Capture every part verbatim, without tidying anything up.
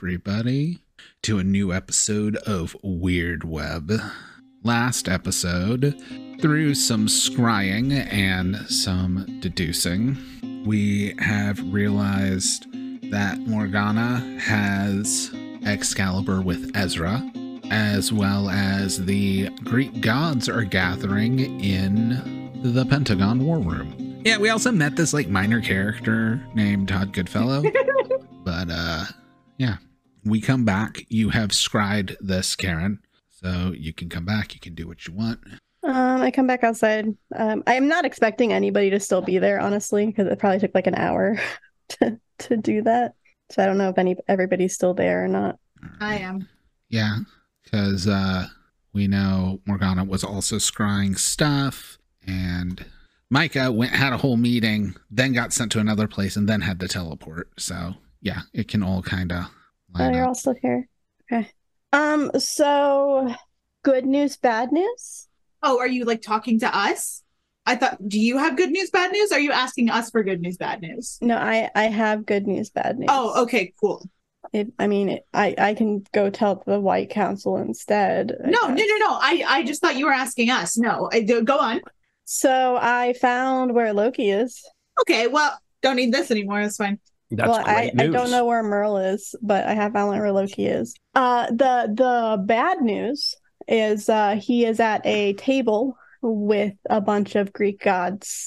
everybody, to a new episode of Weird Web. Last episode, through some scrying and some deducing, we have realized that Morgana has Excalibur with Ezra, as well as the Greek gods are gathering in the Pentagon War Room. Yeah, we also met this like minor character named Todd Goodfellow. But uh yeah, we come back. You have scried this, Karen. So you can come back, you can do what you want. Um, I come back outside. Um, I am not expecting anybody to still be there, honestly, because it probably took like an hour to to do that. So I don't know if any everybody's still there or not. I am. Yeah, because uh we know Morgana was also scrying stuff, and Micah went had a whole meeting, then got sent to another place, and then had to teleport. So yeah, it can all kind of Oh, you're up. all still here. Okay. Um, so good news, bad news? Oh, are you like talking to us? I thought, do you have good news, bad news? Or are you asking us for good news, bad news? No, I I have good news, bad news. Oh, okay, cool. It, I mean, it, I I can go tell the White Council instead. I No, no, guess. no, no. I, I just thought you were asking us. No, I do. Go on. So I found where Loki is. Okay, well, don't need this anymore. It's fine. That's well, I, great news. I don't know where Merle is, but I have found where Loki is. Uh, the the bad news is uh, he is at a table with a bunch of Greek gods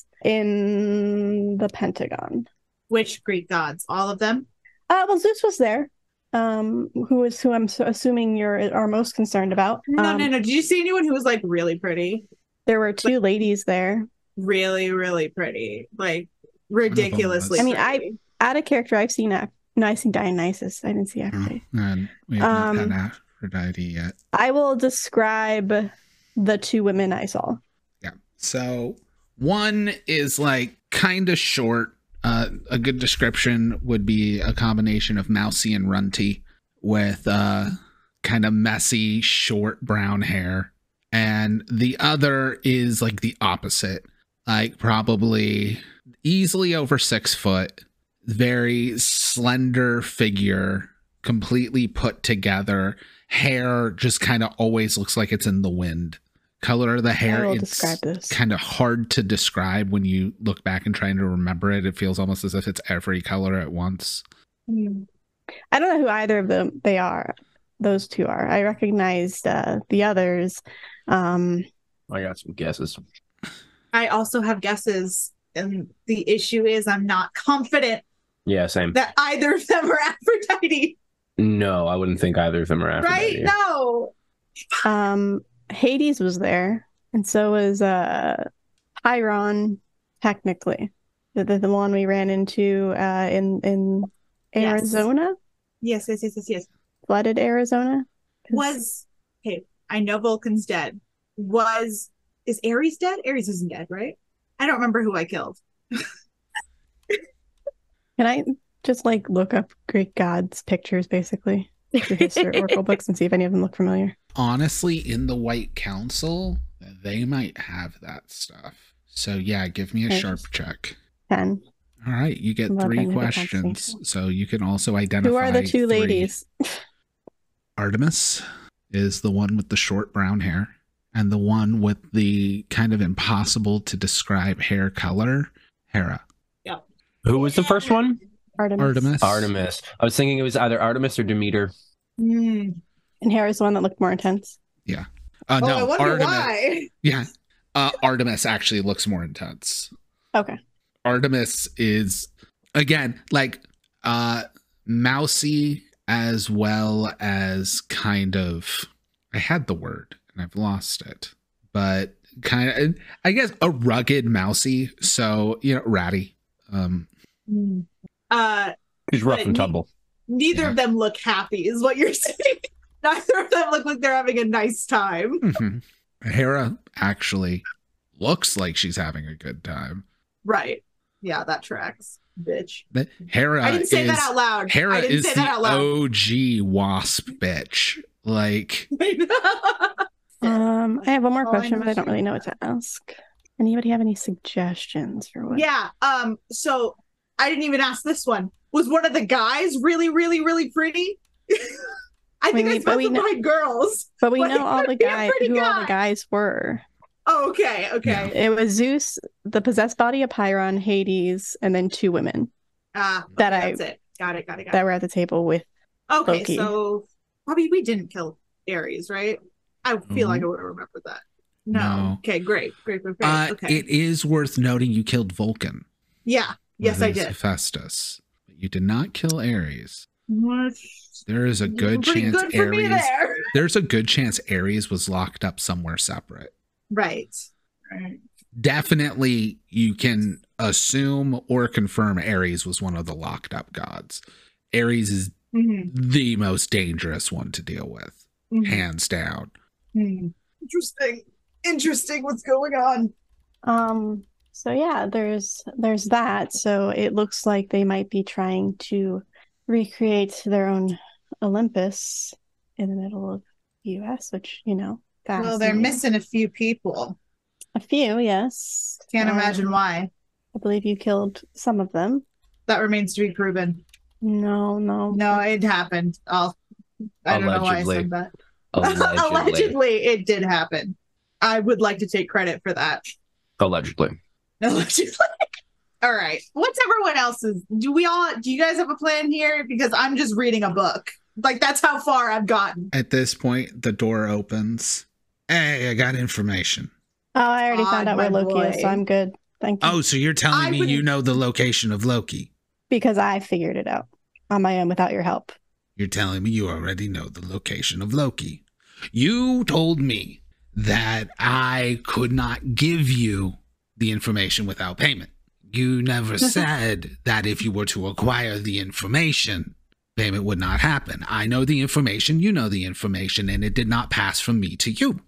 in the Pentagon. Which Greek gods? All of them? Uh, well, Zeus was there, um, who is who I'm so assuming you're are most concerned about. No, um, no, no. Did you see anyone who was like really pretty? There were two ladies there. Really, really pretty. Like ridiculously I mean, pretty. I out of character. I've seen Ap- no, I've seen Dionysus. I didn't see Oh, Aphrodite. and we have Um, not had Aphrodite yet. I will describe the two women I saw. Yeah. So one is like kind of short. Uh, a good description would be a combination of mousy and runty, with uh, kind of messy, short brown hair. And the other is like the opposite, like probably easily over six foot, very slender figure, completely put together. Hair just kind of always looks like it's in the wind. Color of the hair, I will it's describe this. kind of hard to describe when you look back and trying to remember it. It feels almost as if it's every color at once. Hmm. I don't know who either of them they are. Those two are. I recognized uh, the others. Um, I got some guesses. I also have guesses, and the issue is I'm not confident Yeah, same. that either of them are Aphrodite. No, I wouldn't think either of them are Aphrodite. Right? No. um, Hades was there, and so was uh, Chiron, technically. The, the the one we ran into uh, in in Yes. Arizona, Yes, yes, yes, yes, yes. flooded Arizona. 'Cause- Was okay. I know Vulcan's dead. Was is Ares dead? Ares isn't dead, right? I don't remember who I killed. Can I just like look up Greek gods pictures, basically, through historical books, and see if any of them look familiar? Honestly, in the White Council, they might have that stuff. So yeah, give me a Okay. sharp check. Ten. All right, you get Eleven, three if it counts questions. me. So you can also identify Who are the two three. ladies? Artemis is the one with the short brown hair, and the one with the kind of impossible to describe hair color, Hera. Who was the first one? Artemis. Artemis. Artemis. I was thinking it was either Artemis or Demeter. Hmm. And Hera's the one that looked more intense. Uh, Oh, no, I wonder Artemis. why. Yeah, uh, Artemis actually looks more intense. Okay. Artemis is again like uh mousy as well as kind of I had the word and I've lost it, but kind of I guess a rugged mousy, so you know, ratty. Um Hmm. Uh, He's rough But and ne- tumble. neither Yeah. of them look happy, is what you're saying. Neither of them look like they're having a nice time. mhm. Hera actually looks like she's having a good time. Right. Yeah, that tracks, bitch. But Hera I didn't say is that out loud. Hera I didn't is say the that out loud. O G wasp bitch. Like Um, I have one more Oh, I question, know but I don't she- really know what to ask. Anybody have any suggestions for what? Yeah. Um. So I didn't even ask this one. Was one of the guys really, really, really pretty? I think We- I but we specified girls. But we Like, know all the it'd be a guys pretty who all guy. the guys were. Oh, okay, okay. It was Zeus, the possessed body of Chiron, Hades, and then two women Ah, okay, That I- that's it. Got it, got it, got that it. were at the table with. Okay, Loki. so Bobby, we didn't kill Ares, right? I feel like I would have remembered that. No. No. Okay, great, great, great, great. Uh, okay. It is worth noting you killed Vulcan. yeah. Yes, I with did. Hephaestus. But you did not kill Ares. What? There is a good Pretty chance good for me Ares. there. There's a good chance Ares was locked up somewhere separate. Right. Right. Definitely, you can assume or confirm Ares was one of the locked up gods. Ares is Mhm, the most dangerous one to deal with, mhm, hands down. mhm. Interesting. Interesting. What's going on? Um. So yeah, there's there's that. So it looks like they might be trying to recreate their own Olympus in the middle of the U S, which you know, Well, they're fascinating. missing a few people. A few, yes. Can't Um, imagine why. I believe you killed some of them. That remains to be proven. No, no. No, it happened. I'll, I don't know why I Allegedly. said that. Allegedly. Allegedly, it did happen. I would like to take credit for that. Allegedly. Allegedly. All right. What's everyone else's? Do we all? Do you guys have a plan here? Because I'm just reading a book. Like that's how far I've gotten. At this point, the door opens. Hey, I got information. Oh, I already Odd, found out where my Loki is, boy. so I'm good. Thank you. Oh, so you're telling I me would- you know the location of Loki? Because I figured it out on my own without your help. You're telling me you already know the location of Loki. You told me that I could not give you the information without payment. You never said that if you were to acquire the information, payment would not happen. I know the information, you know the information, and it did not pass from me to you,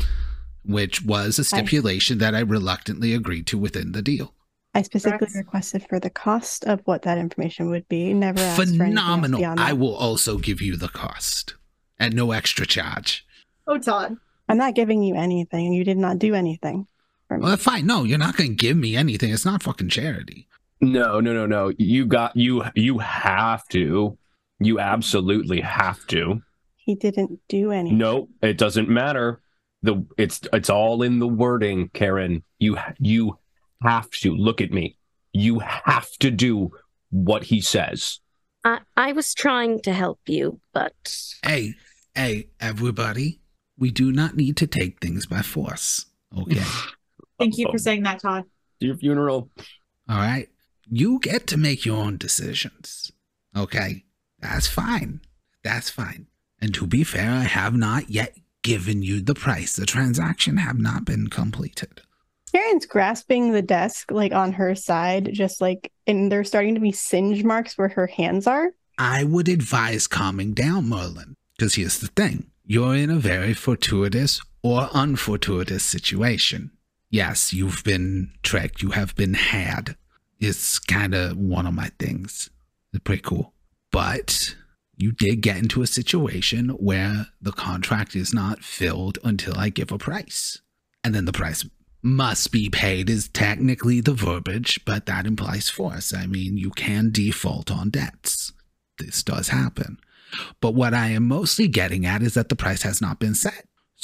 which was a stipulation that I reluctantly agreed to within the deal. I specifically Correct. requested for the cost of what that information would be. Never asked for anything else Phenomenal. beyond I that. will also give you the cost at no extra charge. Oh, Todd. I'm not giving you anything, and you did not do anything for me. Well, fine. No, you're not going to give me anything. It's not fucking charity. No, no, no, no. You got you you have to. You absolutely have to. He didn't do anything. No, it doesn't matter. The it's it's all in the wording, Karen. You you have to look at me. You have to do what he says. I, I was trying to help you, but Hey, hey, everybody. We do not need to take things by force. Okay. Thank you for saying that, Todd. Your funeral. All right. You get to make your own decisions. Okay. That's fine. That's fine. And to be fair, I have not yet given you the price. The transaction have not been completed. Karen's grasping the desk like on her side, just like, and there's starting to be singe marks where her hands are. I would advise calming down, Merlin, because here's the thing. You're in a very fortuitous or unfortuitous situation. Yes, you've been tricked. You have been had. It's kind of one of my things. It's pretty cool. But you did get into a situation where the contract is not filled until I give a price. And then the price must be paid is technically the verbiage, but that implies force. I mean, you can default on debts. This does happen. But what I am mostly getting at is that the price has not been set.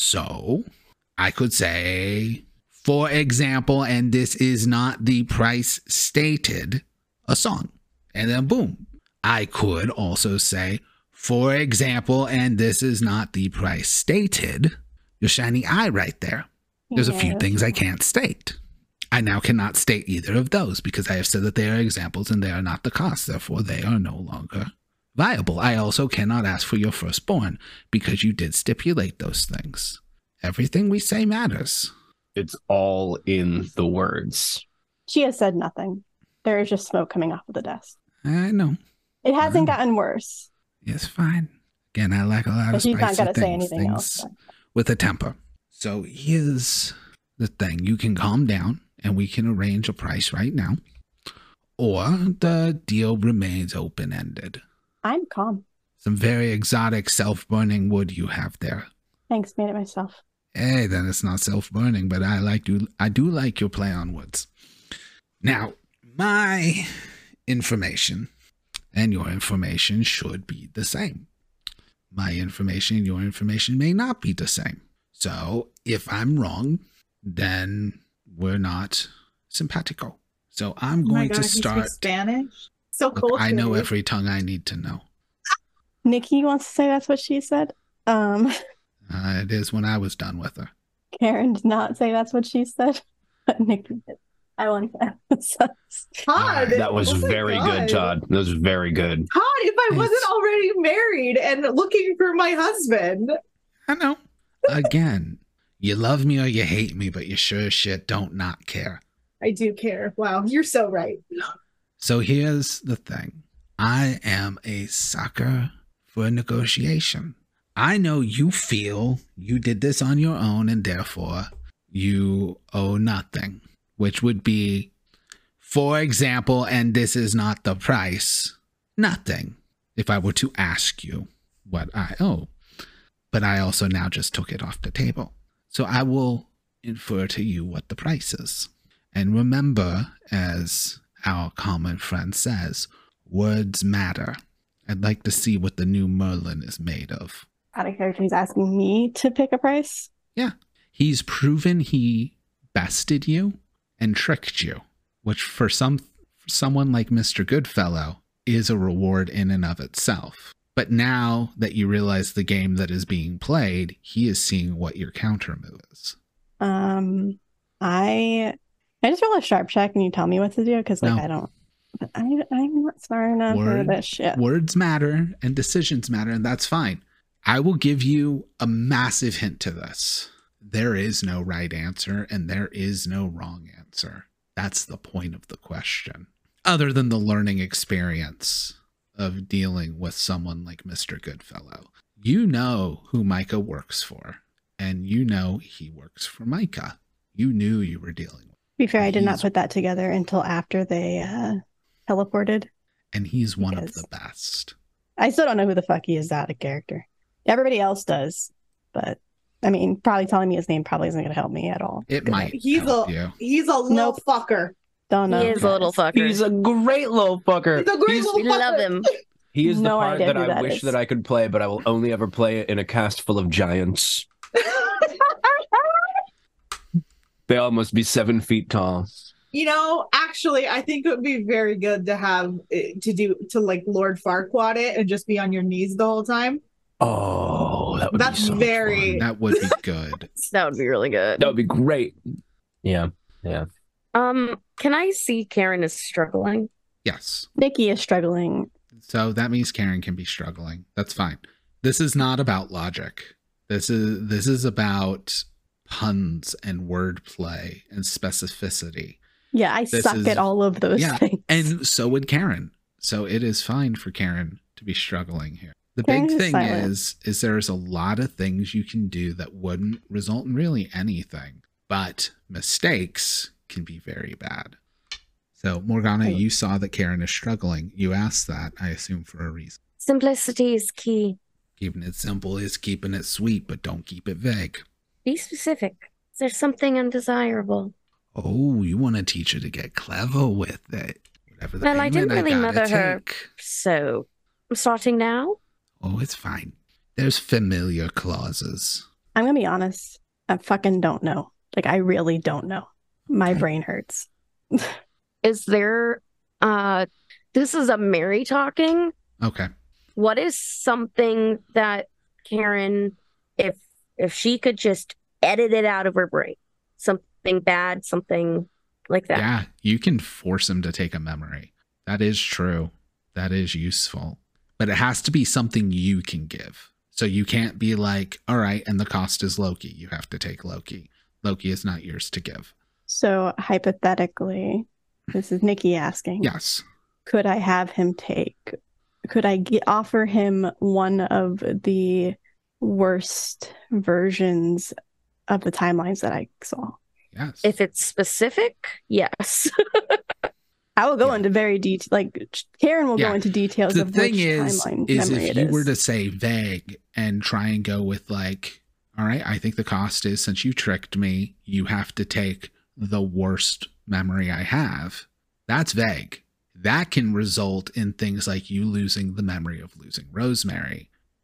So I could say, for example, and this is not the price stated, a song. And then boom. I could also say, for example, and this is not the price stated, your shiny eye right there. There's a few Yeah. things I can't state. I now cannot state either of those because I have said that they are examples and they are not the cost. Therefore, they are no longer viable. I also cannot ask for your firstborn because you did stipulate those things. Everything we say matters. It's all in the words. She has said nothing. There is just smoke coming off of the desk. I know. It hasn't Mm. gotten worse, It's fine. Again, I like a lot but of she's spicy not going to say things, anything things else. with a temper. So here's the thing. You can calm down and we can arrange a price right now. Or the deal remains open-ended. I'm calm. Some very exotic self-burning wood you have there. Thanks, made it myself. Hey, then it's not self-burning, but I like you. I do like your play on woods. Now, my information and your information should be the same. My information and your information may not be the same. So if I'm wrong, then we're not simpatico. So I'm Oh my going God, to he speaks start. Spanish. So Look, cool. I know every tongue I need to know. Nikki wants to say that's what she said. Um, Uh, it is when I was done with her. Karen did not say that's what she said, but Nikki did. I want to emphasize. Todd. That was Oh my very God. good, Todd. That was very good. Todd, if I wasn't It's- already married and looking for my husband. I know. Again, you love me or you hate me, but you sure as shit don't not care. I do care. Wow, you're so right. So here's the thing. I am a sucker for negotiation. I know you feel you did this on your own and therefore you owe nothing, which would be, for example, and this is not the price, nothing if I were to ask you what I owe. But I also now just took it off the table. So I will infer to you what the price is. And remember, as our common friend says, words matter. I'd like to see what the new Merlin is made of. Out of character, he's asking me to pick a price. Yeah. He's proven he bested you and tricked you, which for some for someone like Mister Goodfellow is a reward in and of itself. But now that you realize the game that is being played, he is seeing what your counter move is. Um, I I just roll a sharp check and you tell me what to do because like No. I don't. I I'm not smart enough for Word. this shit. Words matter and decisions matter, and that's fine. I will give you a massive hint to this. There is no right answer and there is no wrong answer. That's the point of the question. Other than the learning experience of dealing with someone like Mister Goodfellow. You know who Micah works for, and you know he works for Micah. You knew you were dealing with. To be fair, I did not He's- put that together until after they uh, teleported. And he's one of Because- the best. I still don't know who the fuck he is out of character. Everybody else does, but I mean, probably telling me his name probably isn't going to help me at all. It Good might He's help a- you. He's a little Nope. fucker. Don't know. He is a little fucker. He's a great little fucker. He's a great He's- little We love fucker. him. He is the No part idea that who I that wish is. that I could play, but I will only ever play it in a cast full of giants. They all must be seven feet tall. You know, actually, I think it would be very good to have it- to do to like Lord Farquaad it and just be on your knees the whole time. Oh, that would That's be so very- fun. That would be good. That would be really good. That would be great. Yeah, yeah. Um, can I see Karen is struggling? Yes. Nikki is struggling. So that means Karen can be struggling. That's fine. This is not about logic. This is this is about puns and wordplay and specificity. Yeah, I This suck is- at all of those Yeah, things. And so would Karen. So it is fine for Karen to be struggling here. The Karen big is thing silent. is is there's a lot of things you can do that wouldn't result in really anything, but mistakes can be very bad. So Morgana, Oh. you saw that Karen is struggling. You asked that, I assume, for a reason. Simplicity is key. Keeping it simple is keeping it sweet, but don't keep it vague. Be specific. Is there something undesirable? Oh, you want to teach her to get clever with it. Whatever the Well, I didn't payment really gotta mother her. take. So, I'm starting now? Oh, it's fine. There's familiar clauses. I'm gonna be honest. I fucking don't know. Like, I really don't know. My Okay. brain hurts. Is there, uh, this is a Mary talking. Okay. What is something that Karen, if if she could just edit it out of her brain, something bad, something like that? Yeah, you can force him to take a memory. That is true. That is useful. But it has to be something you can give. So you can't be like, all right, and the cost is Loki. You have to take Loki. Loki is not yours to give. So hypothetically, this is Nikki asking. Yes. Could I have him take? Could I get, offer him one of the worst versions of the timelines that I saw? Yes. If it's specific, yes. I will go Yeah. into very detail. Like Karen will Yeah. go into details the of thing which is, timeline is memory if it you is. were to say vague and try and go with like, all right, I think the cost is since you tricked me, you have to take the worst memory I have. That's vague. That can result in things like you losing the memory of losing Rosemary,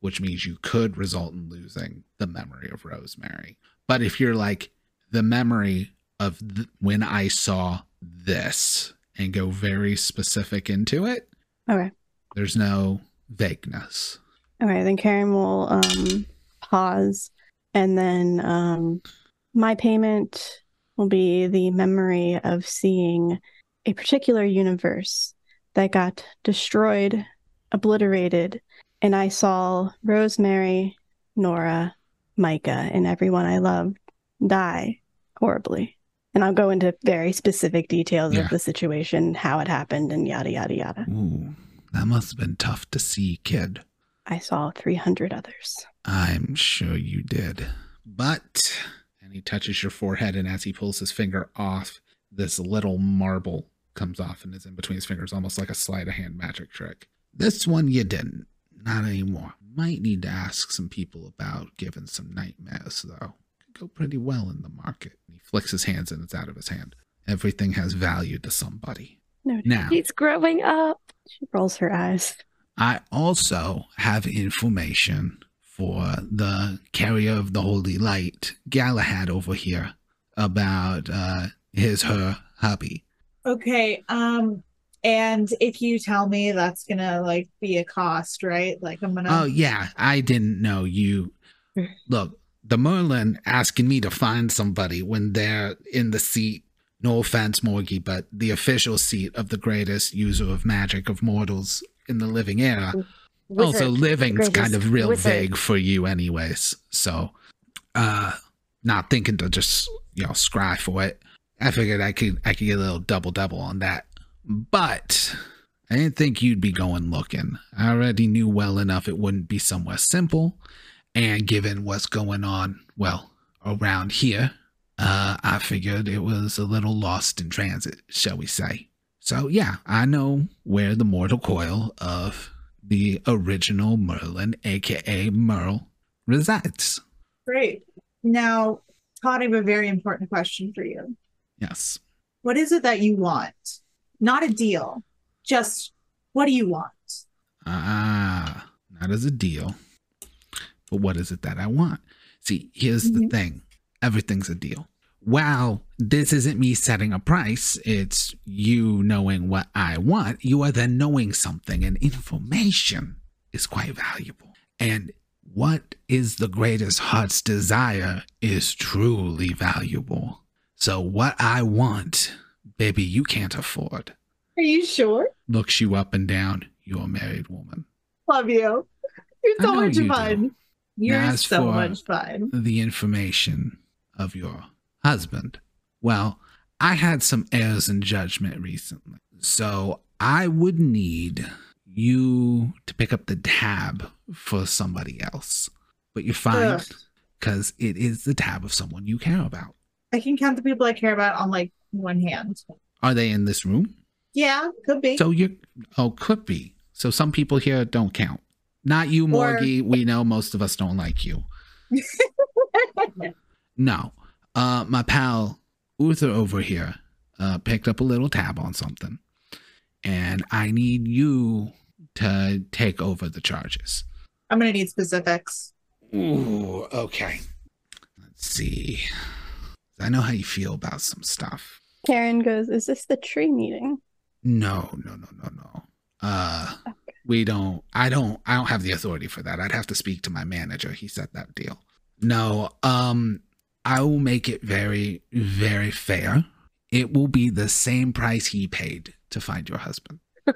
which means you could result in losing the memory of Rosemary. But if you're like, the memory of th- when I saw this, and go very specific into it, Okay. there's no vagueness. Okay, then Karen will um pause, and then um my payment will be the memory of seeing a particular universe that got destroyed, obliterated, and I saw Rosemary, Nora, Micah, and everyone I loved die horribly. And I'll go into very specific details Yeah. of the situation, how it happened, and yada, yada, yada. Ooh, that must have been tough to see, kid. I saw three hundred others. I'm sure you did. But, and he touches your forehead, and as he pulls his finger off, this little marble comes off and is in between his fingers, almost like a sleight of hand magic trick. This one you didn't. Not anymore. Might need to ask some people about giving some nightmares, though. Could go pretty well in the market. He flicks his hands and it's out of his hand. Everything has value to somebody. No, Now, He's growing up. she rolls her eyes. I also have information for the carrier of the Holy Light, Galahad, over here, about uh, his, her hubby. Okay. Um, and if you tell me that's gonna like be a cost, right? Like I'm gonna. Oh, yeah, I didn't know you. Look, the Merlin asking me to find somebody when they're in the seat, no offense, Morgie, but the official seat of the greatest user of magic of mortals in the living era. Also, Wizard. living's Greatest kind of real wizard. vague for you anyways. So, uh, not thinking to just, you know, scry for it. I figured I could, I could get a little double double on that. But I didn't think you'd be going looking. I already knew well enough it wouldn't be somewhere simple. And given what's going on, well, around here, uh, I figured it was a little lost in transit, shall we say. So yeah, I know where the mortal coil of the original Merlin, aka Merle, resides. Great. Now, Todd, I have a very important question for you. Yes. What is it that you want? Not a deal. Just what do you want? Ah, not as a deal. But what is it that I want? See, here's the Mhm. thing. Everything's a deal. Wow, this isn't me setting a price. It's you knowing what I want. You are then knowing something, and information is quite valuable. And what is the greatest heart's desire is truly valuable. So what I want, baby, you can't afford. Are you sure? Looks you up and down. You're a married woman. Love you. You're I so know much you do. fun. You're As so for- much fun. The information of your husband. Well, I had some errors in judgment recently, so I would need you to pick up the tab for somebody else. But you're fine, Ugh. because it is the tab of someone you care about. I can count the people I care about on like one hand. Are they in this room? Yeah, could be. So you, oh, could be. So some people here don't count. Not you, Or- Morgie. We know most of us don't like you. No. Uh, my pal Uther over here uh, picked up a little tab on something. And I need you to take over the charges. I'm gonna need specifics. Ooh, okay. Let's see. I know how you feel about some stuff. Karen goes, "Is this the tree meeting?" No, no, no, no, no. Uh, we don't, I don't, I don't have the authority for that. I'd have to speak to my manager. He set that deal. No, um, I will make it very, very fair. It will be the same price he paid to find your husband.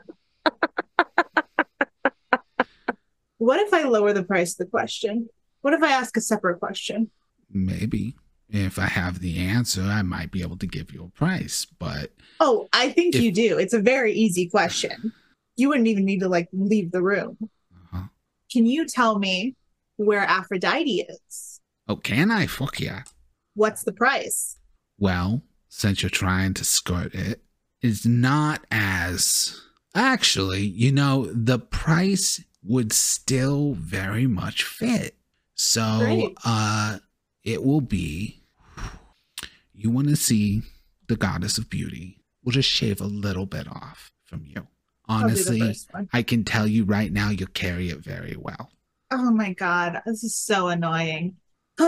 What if I lower the price of the question? What if I ask a separate question? Maybe. If I have the answer, I might be able to give you a price, but Oh, I think If- you do. It's a very easy question. You wouldn't even need to like leave the room. uh, Can you tell me where Aphrodite is? oh, can I? Fuck yeah. What's the price? Well, since you're trying to skirt it, it's not as. Actually, you know, the price would still very much fit. So, Great. uh, it will be. You want to see the goddess of beauty? We'll just shave a little bit off from you. I'll do the Honestly, first one. I can tell you right now, you'll carry it very well. Oh my God, this is so annoying.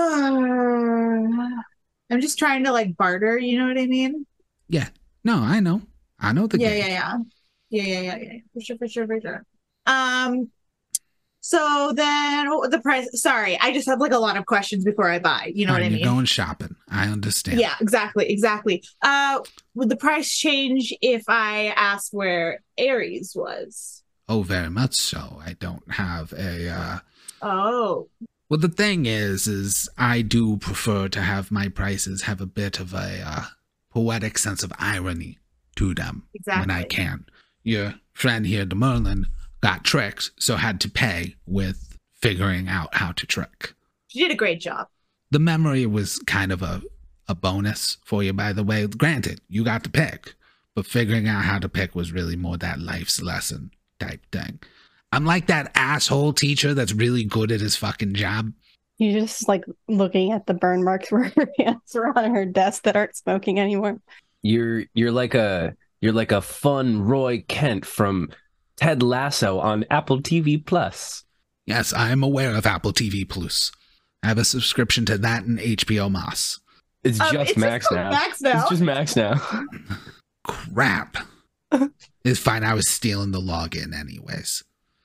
I'm just trying to like barter, you know what I mean? Yeah. No, I know. I know the Yeah, game. yeah, yeah. Yeah, yeah, yeah, yeah. For sure, for sure, for sure. Um, so then what was the price? Sorry, I just have like a lot of questions before I buy. You know All what right, I mean? You're going shopping. I understand. Yeah, exactly, exactly. Uh, would the price change if I asked where Ares was? Oh, very much so. I don't have a uh Oh, well the thing is is I do prefer to have my prices have a bit of a uh poetic sense of irony to them exactly. when I can. Your friend here, the Merlin, got tricked, so had to pay with figuring out how to trick. She did a great job. The memory was kind of a, a bonus for you, by the way. Granted, you got to pick, but figuring out how to pick was really more that life's lesson type thing. I'm like that asshole teacher that's really good at his fucking job. You're just like looking at the burn marks where her hands are on her desk that aren't smoking anymore. You're you're like a you're like a fun Roy Kent from Ted Lasso on Apple T V Plus. Yes, I am aware of Apple T V Plus. I have a subscription to that and H B O Moss. It's Um, just it's Max just now. Max now. It's just Max now. Crap. It's fine. I was stealing the login anyways.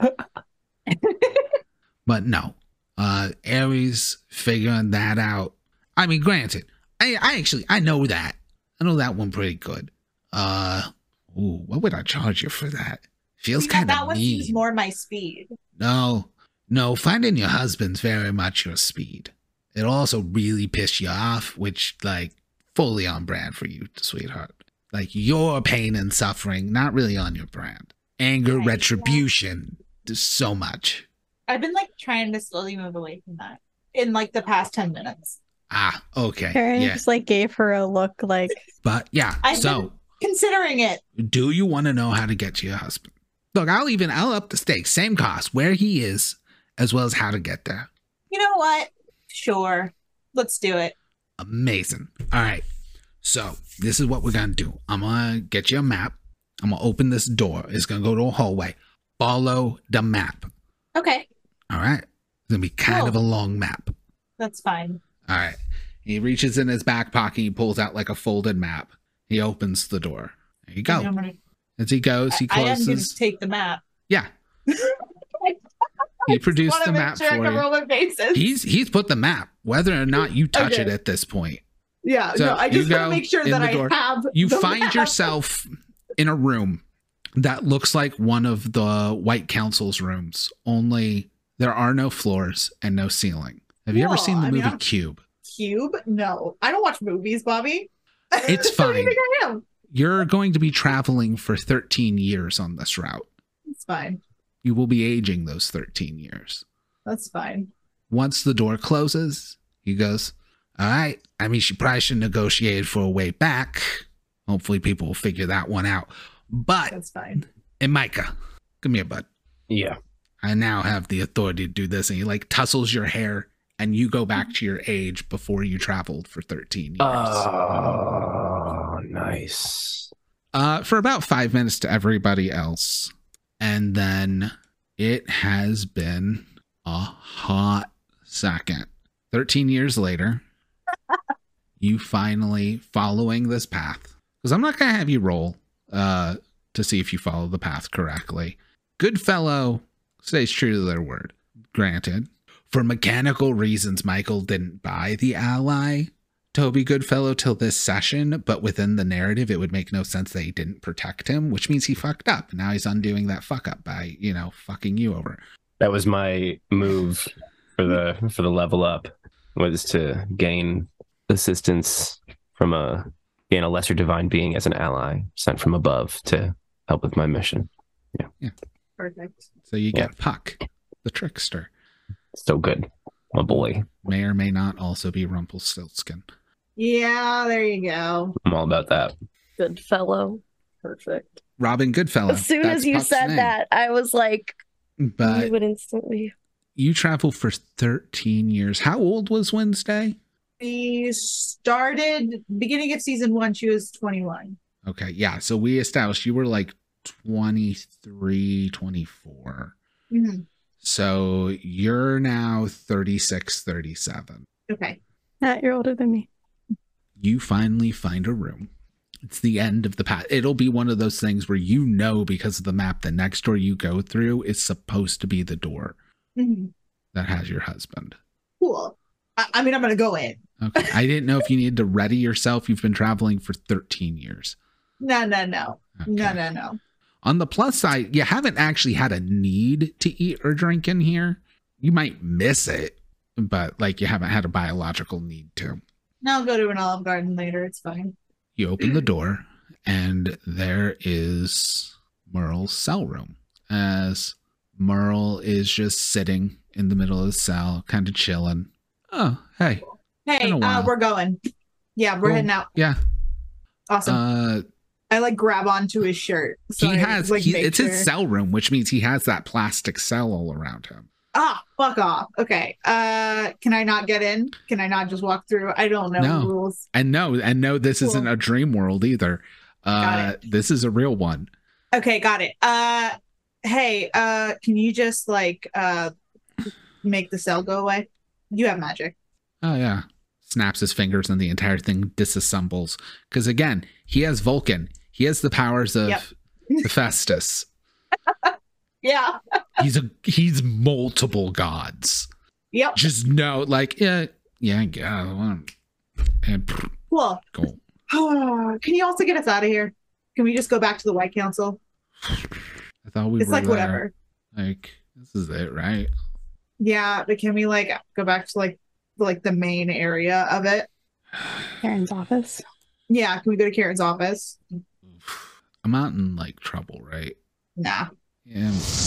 But no. Uh Ares figuring that out. I mean, granted, I, I actually I know that. I know that one pretty good. Uh ooh, what would I charge you for that? Feels Yeah, kind that of one seems mean. more my speed. No. No, finding your husband's very much your speed. It'll also really piss you off, which like fully on brand for you, sweetheart. Like your pain and suffering, not really on your brand. Anger, Right, retribution, there's so much. I've been like trying to slowly move away from that in like the past ten minutes. Ah, okay. Karen Yeah. just like gave her a look like, But yeah, I've so Considering it. do you want to know how to get to your husband? Look, I'll even I'll up the stakes, same cost, where he is, as well as how to get there. You know what? Sure. Let's do it. Amazing. All right. So this is what we're gonna do. I'm gonna get you a map. I'm gonna open this door. It's gonna go to a hallway. Follow the map. Okay. All right. It's gonna be kind Cool. of a long map. That's fine. All right. He reaches in his back pocket. He pulls out like a folded map. He opens the door. There you go. I'm gonna, As he goes, he I am going closes. to take the map. Yeah. He produced Wanna the make map sure I for can you. roll my faces. He's he's put the map, whether or not you touch Okay. it at this point. Yeah, So no, I you just want go to make sure in that the I door. have. You the find map. yourself in a room that looks like one of the White Council's rooms, only there are no floors and no ceiling. Have you ever No, seen the I mean, movie I'm- Cube? Cube. No, I don't watch movies, Bobby. It's Who do you fine. think I am? You're going to be traveling for thirteen years on this route. It's fine. You will be aging those thirteen years. That's fine. Once the door closes, he goes, all right. I mean, she probably should negotiate for a way back. Hopefully people will figure that one out. But, That's fine. and Micah, come here, bud. Yeah. I now have the authority to do this. And he like tussles your hair and you go back to your age before you traveled for thirteen years. Oh, nice. Uh, for about five minutes to everybody else. And then it has been a hot second. thirteen years later, you finally following this path. Because I'm not going to have you roll uh, to see if you follow the path correctly. Goodfellow stays true to their word. Granted, for mechanical reasons, Michael didn't buy the ally Toby Goodfellow till this session, but within the narrative, it would make no sense that he didn't protect him, which means he fucked up. Now he's undoing that fuck up by, you know, fucking you over. That was my move for the for the level up, was to gain assistance from a gain a lesser divine being as an ally sent from above to help with my mission. Perfect. So you Yeah. get Puck, the trickster. So good, my boy. May or may not also be Rumpelstiltskin. Yeah, there you go. I'm all about that. Good fellow. Perfect. Robin Goodfellow. As soon that's as you Puck's said name. that, I was like, But you would instantly. you travel for thirteen years. How old was Wednesday? We started beginning of season one. She was twenty-one. Okay, yeah. So we established you were like twenty-three, twenty-four. Mhm. So you're now thirty-six, thirty-seven. Okay. Matt, you're older than me. You finally find a room. It's the end of the path. It'll be one of those things where you know because of the map the next door you go through is supposed to be the door Mhm. that has your husband. Cool. I, I mean, I'm gonna go in. Okay. I didn't know if you needed to ready yourself. You've been traveling for thirteen years. No, no, no, Okay. no, no, no. On the plus side, you haven't actually had a need to eat or drink in here. You might miss it, but like you haven't had a biological need to. No, I'll go to an Olive Garden later. It's fine. You open the door, and there is Merle's cell room. As Merle is just sitting in the middle of the cell, kind of chilling. Oh, hey. Hey, Been a uh, while. we're going. Yeah, we're Cool. heading out. Yeah. Awesome. Uh, I like grab onto his shirt. So he I, has, like, he, make it's sure. his cell room, which means he has that plastic cell all around him. Ah, fuck off. Okay. Uh, can I not get in? Can I not just walk through? I don't know No. the rules. And no, and no, this Cool. isn't a dream world either. Got Uh, this is a real one. Okay, got it. Uh, hey, uh, can you just like uh make the cell go away? You have magic. Oh, yeah. Snaps his fingers and the entire thing disassembles. Because again, he has Vulcan. He has the powers of Yep. Hephaestus. Yeah. He's a he's multiple gods. Yep. Just know, like, yeah, yeah, yeah. And pff, Cool. cool. Can you also get us out of here? Can we just go back to the White Council? I thought we It's were like there. whatever. Like, this is it, right? Yeah, but can we like go back to like like the main area of it? Karen's office. Yeah, can we go to Karen's office? I'm out in like trouble, right? Nah. Yeah.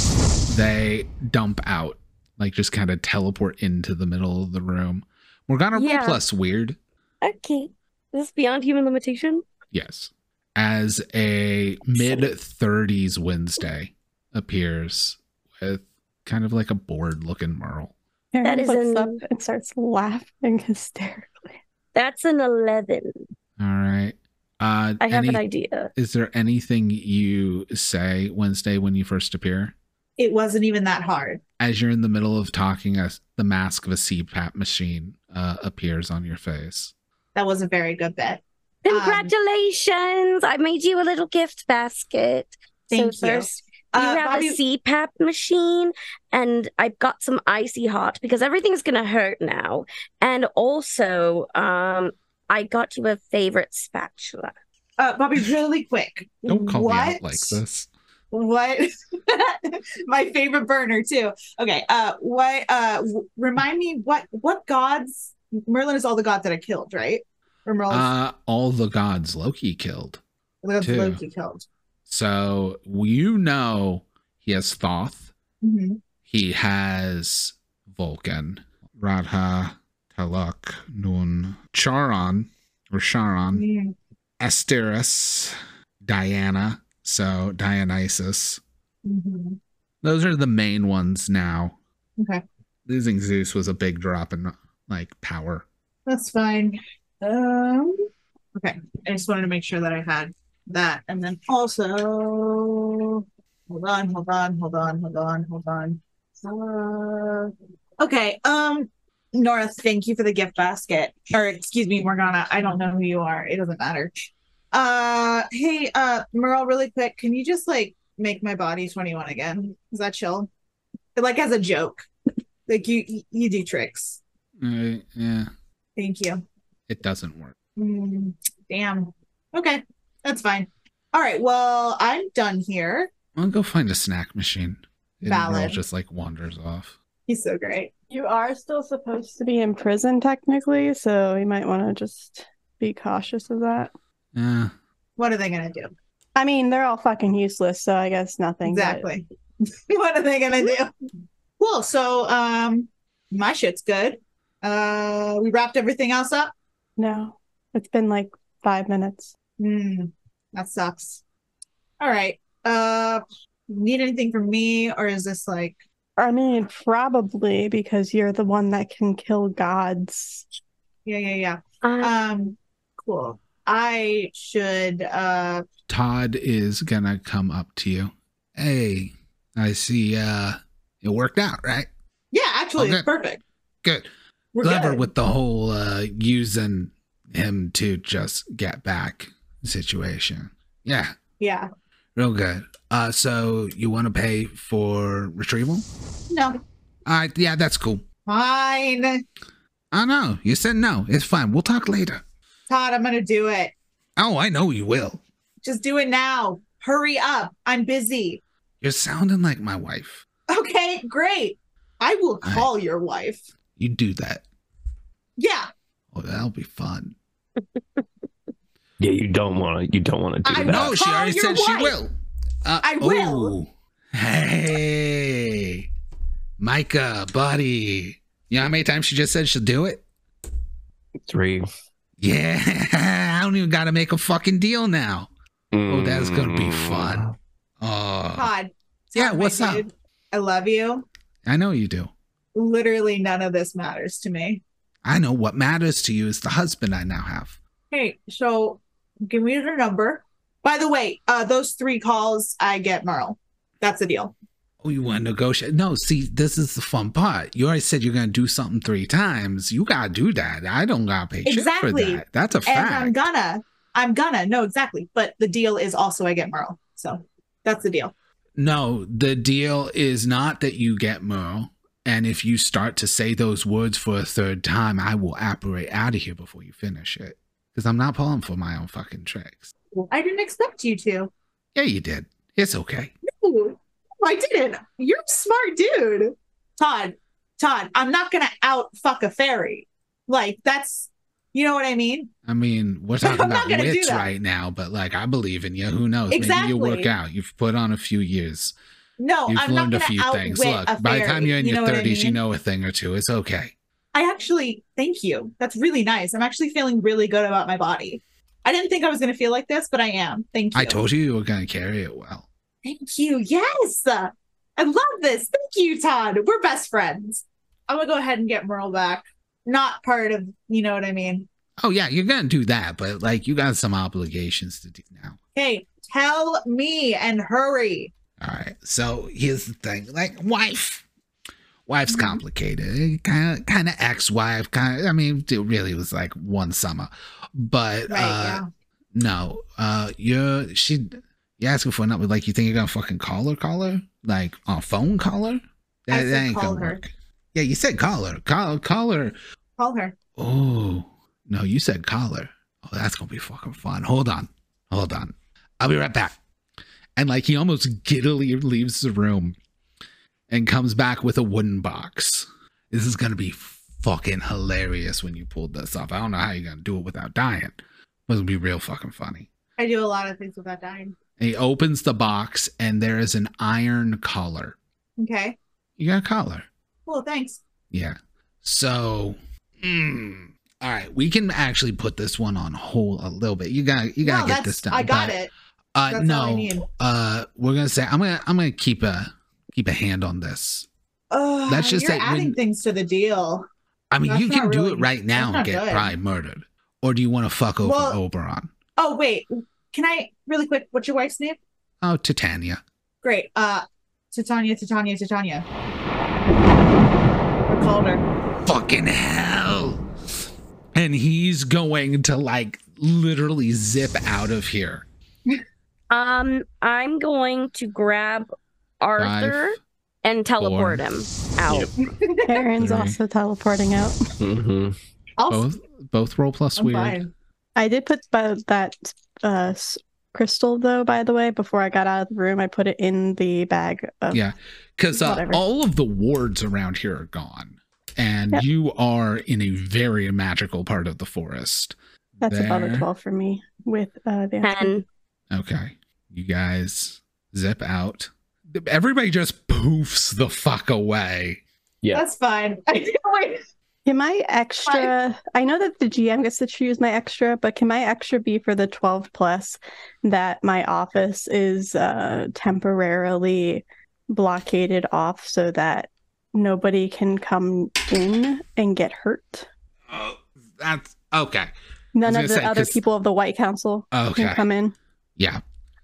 They dump out, like just kind of teleport into the middle of the room. Morgana, roll Yeah. plus weird. Okay. Is this beyond human limitation? Yes. As a mid thirties Wednesday appears with kind of like a bored looking Merle. Karen That is looks an- up and starts laughing hysterically. That's an eleven. All right. Uh, I have any- an idea. Is there anything you say Wednesday when you first appear? It wasn't even that hard. As you're in the middle of talking, as the mask of a C PAP machine uh, appears on your face. That was a very good bet. Um, Congratulations! I made you a little gift basket. Thank so you. first, you Uh, have Bobby- a C PAP machine, and I've got some icy hot because everything's gonna hurt now. And also, um, I got you a favorite spatula. Uh, Bobby, really quick. Don't call what? me out like this. What? My favorite burner too. Okay. Uh, what? Uh, w- remind me what? What gods? Merlin is all the gods that I killed, right? Or Merlin Uh, all the gods Loki killed. gods two. Loki killed. So you know he has Thoth. Mm-hmm. He has Vulcan, Radha, Taluk, Nun, Charon, or Charon, Mm-hmm. Asteris, Diana, so Dionysus. Mm-hmm. Those are the main ones now. Okay, Losing Zeus was a big drop in like power. that's fine. Um. Okay, I just wanted to make sure that I had that, and then also hold on, hold on, hold on, hold on, hold on. Uh, okay. Um. Nora, thank you for the gift basket. Or excuse me, Morgana. I don't know who you are. It doesn't matter. Uh, hey, uh, Merle, really quick, can you just like make my body twenty-one again? Is that chill? Like as a joke. Like you you do tricks. Uh, yeah, Thank you. it doesn't work. Mm, damn. Okay, that's fine. All right, well, I'm done here. I'll go find a snack machine. And Valid. Merle just like wanders off. He's so great. You are still supposed to be in prison technically, so you might want to just be cautious of that. Yeah. What are they gonna do? I mean, they're all fucking useless, so I guess nothing. but- Exactly. What are they gonna do? Cool. So, um, my shit's good. Uh, we wrapped everything else up. No, it's been like five minutes. Hmm, that sucks. All right. Uh, need anything from me, or is this like? I mean, probably because you're the one that can kill gods. Yeah, yeah, yeah. Uh, Um, cool. I should. Uh, Todd is gonna come up to you. Hey, I see uh It worked out, right? Yeah, actually, Okay. it's perfect. Good. We're Clever good. with the whole uh, using him to just get back situation. Yeah, Yeah. real good. Uh, so you want to pay for retrieval? No. All right, yeah, that's cool. Fine. Oh no, you said no. It's fine. We'll talk later. Todd, I'm gonna do it. Oh, I know you will. Just do it now. Hurry up. I'm busy. You're sounding like my wife. Okay, great. I will All call your wife. You do that. Yeah. Oh, that'll be fun. Yeah, you don't want to. You don't want to do I that. No, she Call already your said she wife. will. Uh, I will. oh. Hey, Micah, buddy. You know how many times she just said she'll do it? Three. Yeah, I don't even got to make a fucking deal now. Oh, that's gonna be fun. Oh, Todd. Yeah, Todd, my what's up? dude, I love you. I know you do. Literally none of this matters to me. I know what matters to you is the husband I now have. Hey, so give me your number. By the way, uh, those three calls, I get Merle. That's the deal. Oh, you want to negotiate? No, see, this is the fun part. You already said you're going to do something three times. You got to do that. I don't got to pay shit Exactly. for that. That's a And I'm fact. gonna. I'm gonna. No, exactly. But the deal is also I get Merle. So that's the deal. No, the deal is not that you get Merle. And if you start to say those words for a third time, I will apparate out of here before you finish it. Because I'm not pulling for my own fucking tricks. I didn't expect you to. Yeah, you did. It's okay. No, I didn't. You're a smart dude. Todd, Todd, I'm not gonna out fuck a fairy. Like that's, you know what I mean? I mean, we're talking I'm not about gonna do wits that. right now, but like, I believe in you. Who knows? Maybe Exactly. you work out. You've put on a few years. No, You've I'm not learned a gonna few outwit things. a Look, by the time fairy, you're in you your know what I thirties, you mean? know a thing or two. It's okay. I actually thank you. That's really nice. I'm actually feeling really good about my body. I didn't think I was gonna feel like this, but I am. Thank you. I told you you were going to carry it well. Thank you. Yes. I love this. Thank you, Todd. We're best friends. I'm gonna go ahead and get Merle back. Not part of, you know what I mean? Oh, yeah, you're going to do that, but like, you got some obligations to do now. Hey, tell me and hurry. All right. So here's the thing like, wife. Wife's Mhm. complicated. Kind of, kind of ex-wife. Kind of. I mean, it really was like one summer, but Right, uh, yeah. no. Uh, you're she. You asking for a number? Like, you think you're gonna fucking call her? Call her? Like on phone? Call her? That, I that said ain't call gonna her. work. Yeah, you said call her. Call call her. Call her. Oh no, you said call her. Oh, that's gonna be fucking fun. Hold on, hold on. I'll be right back. And like, he almost giddily leaves the room and comes back with a wooden box. This is gonna be fucking hilarious when you pull this off. I don't know how you're gonna do it without dying. But it'll be real fucking funny. I do a lot of things without dying. And he opens the box and there is an iron collar. Okay. You got a collar. Well, thanks. Yeah. So, mm, all right, we can actually put this one on hold a little bit. You got, you got to No, get that's, this done. I got but, it. Uh, That's all I no, need. uh, we're gonna say I'm gonna, I'm gonna keep a, keep a hand on this. Ugh, That's just you're that adding when- things to the deal. I mean, That's you can not do really- it right now that's and not get good. probably murdered, or do you want to fuck over Well- Oberon? Oh, wait. Can I really quick? What's your wife's name? Oh, Titania. Great. Uh, Titania, Titania, Titania. I called her. Fucking hell! And he's going to like literally zip out of here. Um, I'm going to grab Arthur and teleport four. him out. Yep. Karen's Three. also teleporting out. Mm-hmm. I'll, Both, both roll plus I'm weird. fine. I did put the, that uh, s- crystal, though, by the way, before I got out of the room. I put it in the bag. Of, Yeah, because uh, Whatever. all of the wards around here are gone, and Yep. you are in a very magical part of the forest. That's about a There. twelve for me with uh, the And Okay, you guys zip out. Everybody just poofs the fuck away. Yeah. That's fine. I can't wait. Can my extra, I know that the G M gets to choose my extra, but can my extra be for the twelve plus that my office is uh, temporarily blockaded off so that nobody can come in and get hurt? Oh, that's okay. None I of was the gonna say, other 'cause- people of the White Council Okay, can come in. yeah.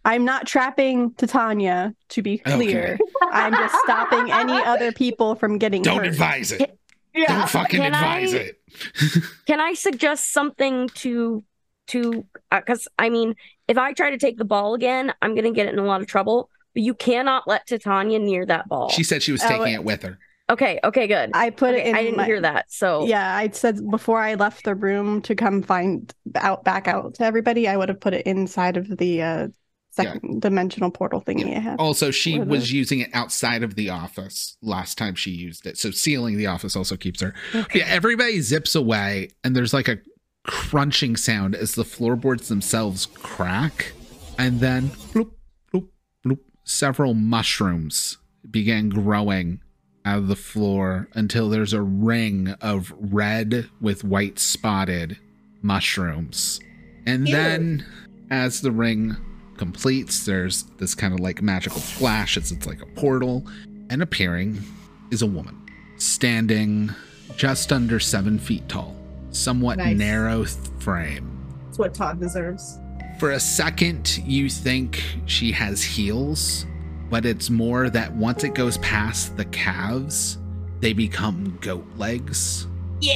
I'm not trapping Titania, to be clear. Okay. I'm just stopping any other people from getting Don't hurt. advise it. Yeah. Don't fucking Can advise I- it. Can I suggest something to to because I mean, if I try to take the ball again, I'm gonna get in a lot of trouble. But you cannot let Titania near that ball. She said she was Oh, taking it with her. Okay, okay, good. I put Okay, it in I didn't my, hear that. So Yeah, I said before I left the room to come find out back out to everybody, I would have put it inside of the uh, second dimensional portal thingy I have. Also, she Or the- was using it outside of the office last time she used it. So sealing the office also keeps her. Okay. Yeah, everybody zips away, and there's like a crunching sound as the floorboards themselves crack. And then bloop, bloop, bloop, several mushrooms began growing out of the floor until there's a ring of red with white spotted mushrooms. And Ew. then as the ring completes, there's this kind of like magical flash. It's, it's like a portal, and appearing is a woman standing just under seven feet tall, somewhat Nice. narrow th- frame. That's what Todd deserves. For a second, you think she has heels, but it's more that once it goes past the calves, they become goat legs.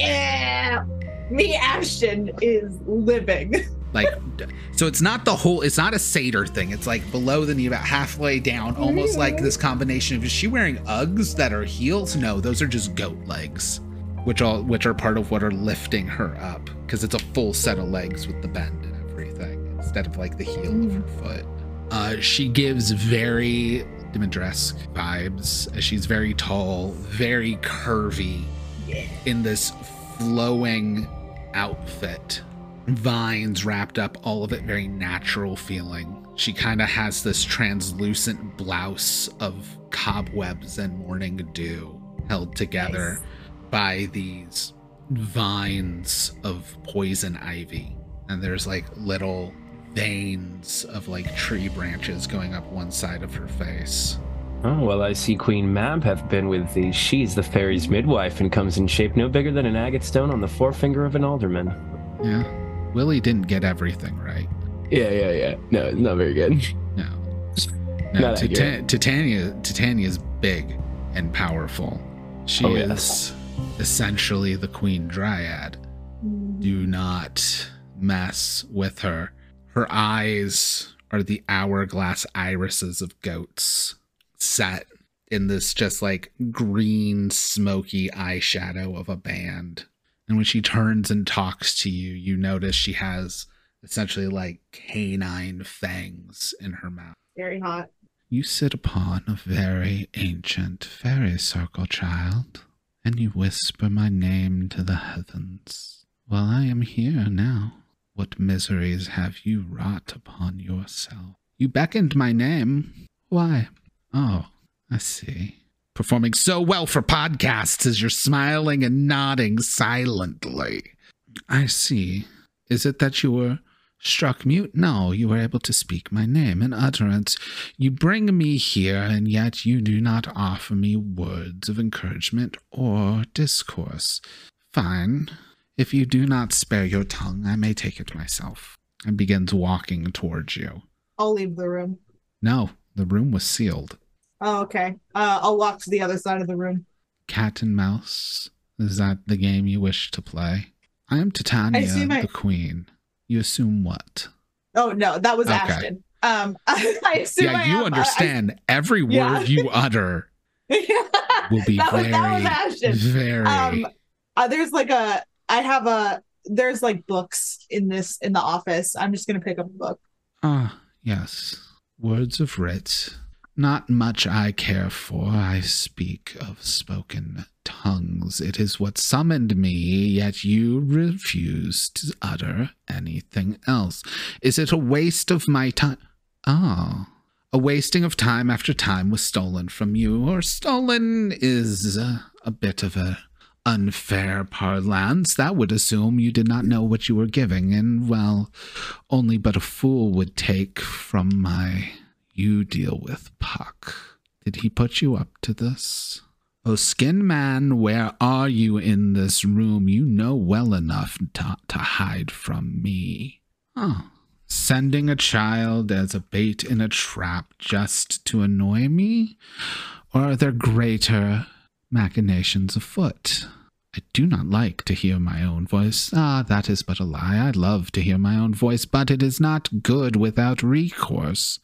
Yeah. Me, Ashton, is living. Like, so it's not the whole, it's not a satyr thing. It's like below the knee, about halfway down, almost like this combination of, is she wearing Uggs that are heels? No, those are just goat legs, which all, which are part of what are lifting her up, because it's a full set of legs with the bend and everything, instead of like the heel of her foot. Uh, she gives very Dimitrescu vibes, as she's very tall, very curvy, in this flowing outfit. Vines wrapped up, all of it very natural feeling. She kind of has this translucent blouse of cobwebs and morning dew held together Nice. by these vines of poison ivy. And there's like little veins of like tree branches going up one side of her face. Oh, well, I see Queen Mab hath been with thee. She's the fairy's midwife and comes in shape no bigger than an agate stone on the forefinger of an alderman. Yeah. Willie didn't get everything right. Yeah, yeah, yeah. No, it's not very good. No. No, Not Tita- accurate. Titania Titania's big and powerful. She Oh, is yes. essentially the Queen Dryad. Do not mess with her. Her eyes are the hourglass irises of goats, set in this just like green, smoky eyeshadow of a band. And when she turns and talks to you, you notice she has essentially like canine fangs in her mouth. Very hot. You sit upon a very ancient fairy circle, child, and you whisper my name to the heavens. Well, I am here now. What miseries have you wrought upon yourself? You beckoned my name. Why? Oh, I see. Performing so well for podcasts as you're smiling and nodding silently. I see. Is it that you were struck mute? No, you were able to speak my name in utterance. You bring me here, and yet you do not offer me words of encouragement or discourse. Fine. If you do not spare your tongue, I may take it myself. And begins walking towards you. I'll leave the room. No, the room was sealed. Oh, okay. Uh, I'll walk to the other side of the room. Cat and mouse? Is that the game you wish to play? I am Titania, I assume I- the queen. You assume what? Oh no, that was Okay. Ashton. Um, I, I assume Yeah, I you am- I- understand. Every word Yeah. you utter I- will be that was, very, that was Ashton. very... Um, uh, there's like a. I have a. There's like books in this in the office. I'm just gonna pick up a book. Ah, yes. Words of writ. Not much I care for. I speak of spoken tongues. It is what summoned me, yet you refuse to utter anything else. Is it a waste of my time? Oh, a wasting of time after time was stolen from you, or stolen is uh, a bit of a unfair parlance. That would assume you did not know what you were giving, and, well, only but a fool would take from my... You deal with Puck. Did he put you up to this? Oh, Skin Man, where are you in this room? You know well enough to, to hide from me. Oh, Sending a child as a bait in a trap just to annoy me? Or are there greater machinations afoot? I do not like to hear my own voice. Ah, that is but a lie. I love to hear my own voice, but it is not good without recourse.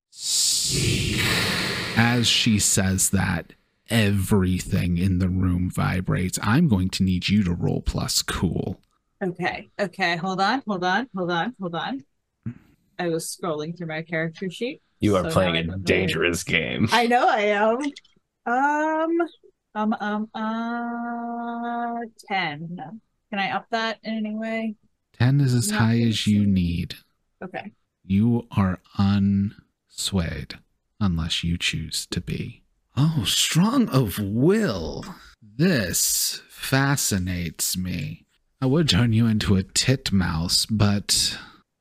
As she says that, everything in the room vibrates. I'm going to need you to roll plus cool. Okay, okay, hold on, hold on, hold on, hold on. I was scrolling through my character sheet. You are so playing now I a don't know. dangerous game. I know I am. Um, um, um, uh, ten. Can I up that in any way? ten is as Not high as you really. need. Okay. You are unswayed, unless you choose to be. Oh, strong of will. This fascinates me. I would turn you into a titmouse, but...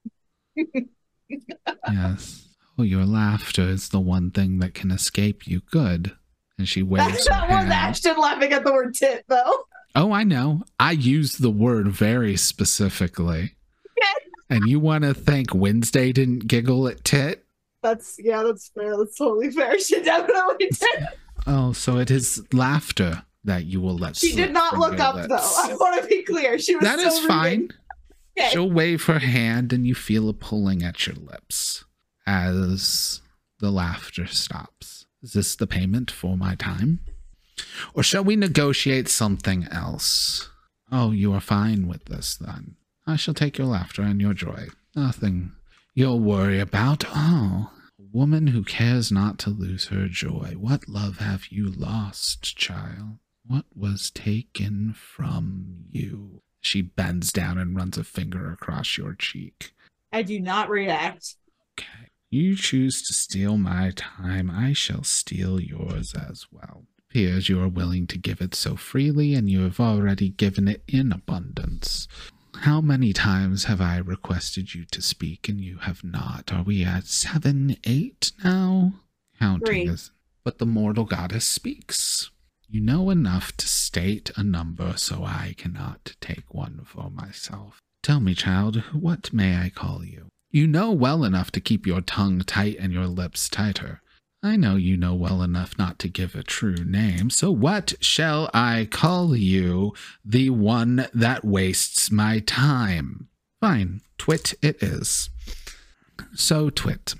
Yes. Oh, your laughter is the one thing that can escape you. Good. And she waves her That was hand. Ashton laughing at the word tit, though. Oh, I know. I used the word very specifically. And you want to think Wednesday didn't giggle at tit? That's, yeah, that's fair. That's totally fair. She definitely did. Oh, so it is laughter that you will let She slip did not from look your up, lips. though. I want to be clear. She was That still is reading. fine. Okay. She'll wave her hand and you feel a pulling at your lips as the laughter stops. Is this the payment for my time? Or shall we negotiate something else? Oh, you are fine with this then. I shall take your laughter and your joy. Nothing you'll worry about. Oh, a woman who cares not to lose her joy. What love have you lost, child? What was taken from you? She bends down and runs a finger across your cheek. I do not react. Okay. You choose to steal my time. I shall steal yours as well. It appears you are willing to give it so freely, and you have already given it in abundance. How many times have I requested you to speak, and you have not? Are we at seven, eight now? Counting Three. is... But the mortal goddess speaks. You know enough to state a number, so I cannot take one for myself. Tell me, child, what may I call you? You know well enough to keep your tongue tight and your lips tighter. I know you know well enough not to give a true name, so what shall I call you, the one that wastes my time? Fine, Twit it is. So, Twit,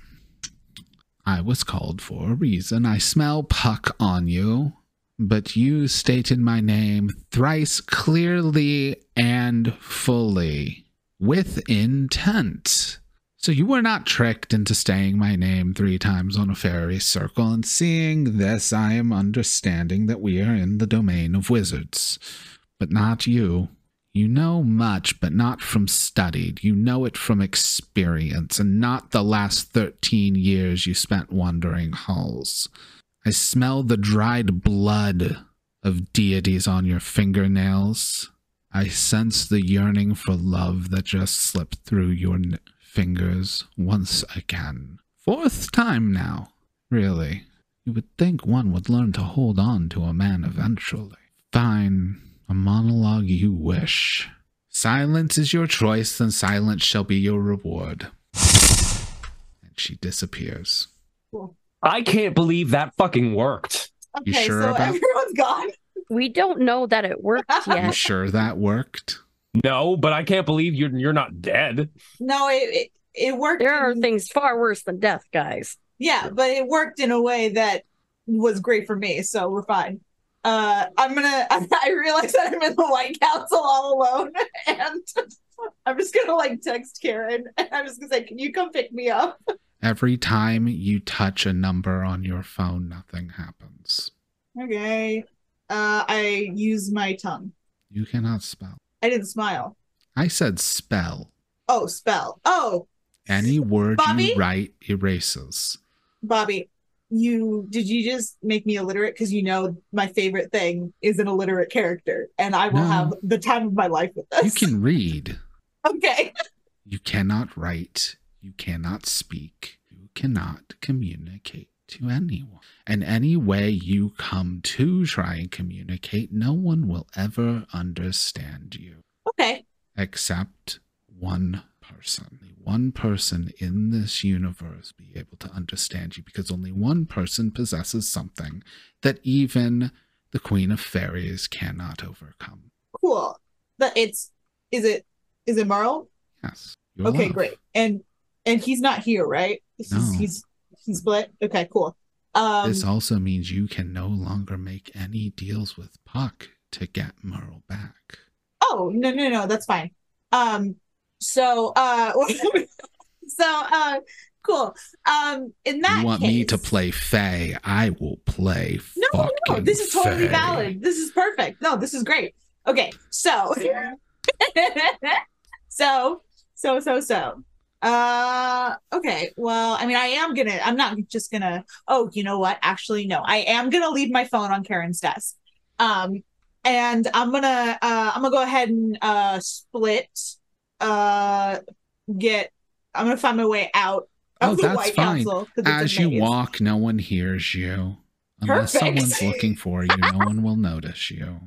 I was called for a reason. I smell Puck on you, but you stated my name thrice clearly and fully, with intent. So you were not tricked into saying my name three times on a fairy circle, and seeing this, I am understanding that we are in the domain of wizards. But not you. You know much, but not from studied. You know it from experience, and not the last thirteen years you spent wandering halls. I smell the dried blood of deities on your fingernails. I sense the yearning for love that just slipped through your n- fingers once again. Fourth time now. Really, you would think one would learn to hold on to a man eventually. Fine, a monologue you wish. Silence is your choice, then silence shall be your reward. And she disappears. Cool. I can't believe that fucking worked. Okay, You sure so about- everyone's gone. We don't know that it worked You yet. sure that worked? No, but I can't believe you're you're not dead. No, it, it it worked. There are in- things far worse than death, guys. Yeah, but it worked in a way that was great for me, so we're fine. Uh, I'm gonna. I realize that I'm in the White Council all alone, and I'm just gonna like text Karen, and I'm just gonna say, "Can you come pick me up?" Every time you touch a number on your phone, nothing happens. Okay. Uh, I use my tongue. You cannot spell. I didn't smile. I said spell. Oh, spell. Oh, Any word Bobby? you write erases. Bobby, you did you just make me illiterate? Because you know my favorite thing is an illiterate character, and I will No. have the time of my life with this. You can read. Okay. You cannot write. You cannot speak. You cannot communicate to anyone. And any way you come to try and communicate, no one will ever understand you. Okay. Except one person, only one person in this universe be able to understand you, because only one person possesses something that even the Queen of Fairies cannot overcome. Cool. But it's is it is it Merle? Yes. Your Okay, love. great. And and he's not here, right? This is, No. he's he's split. Okay, cool. Um, This also means you can no longer make any deals with Puck to get Merle back. oh no no no, that's fine. Um, so uh, so uh, cool. Um, in that You want case, me to play Faye? I will play No, no, no. fucking This is totally Faye. valid. This is perfect. No, this is great. Okay, so, so, so, so, so. Uh, okay. Well, I mean, I am gonna. I'm not just gonna. Oh, you know what? Actually, no. I am gonna leave my phone on Karen's desk. Um, and I'm gonna. Uh, I'm gonna go ahead and uh split. Uh, get. I'm gonna find my way out of Oh, the that's White fine. Council. 'cause it's a As you maze. walk, no one hears you. Unless Perfect. someone's looking for you, no one will notice you.